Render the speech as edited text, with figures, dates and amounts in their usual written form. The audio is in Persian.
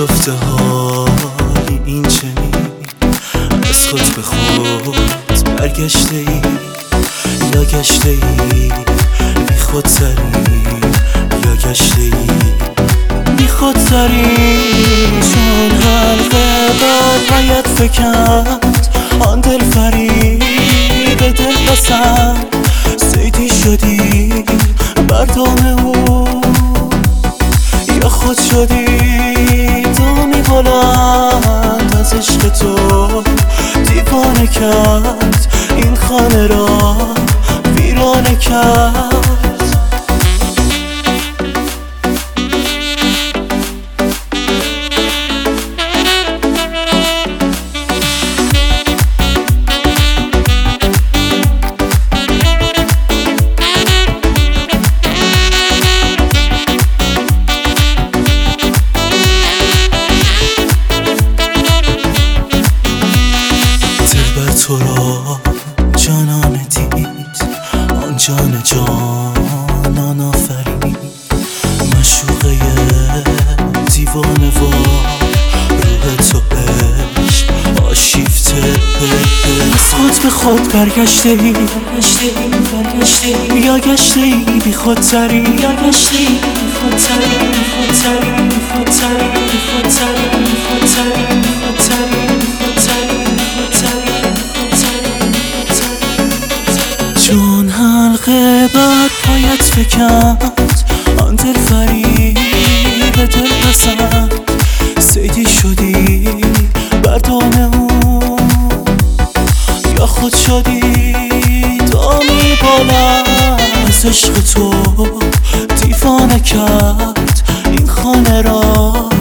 گفته حالی این چنین از خود به خود برگشته ای یا گشته ای بی خود سری یا گشته ای بی خود سری چون حلقه بر پایت فکند آن دل فریب دل پسند سیدی شدی بر دام او یا خود شدی دامی بلند از عشق تو دیوانه کرد این خانه را ویرانه کرد تو را جانانه دید آن جان جانان آفرید مشوقه دیوانه و روح تو عشق آشیفته از خود به خود برگشته ای یا گشته ای بی خود تری یا گشته ای بی خود تری چون حلقه بر پایت فکند آن دل فریب دل پسند سیدی شدی بر دام او یا خود شدی دامی بلند از عشق تو دیوانه کرد این خانه را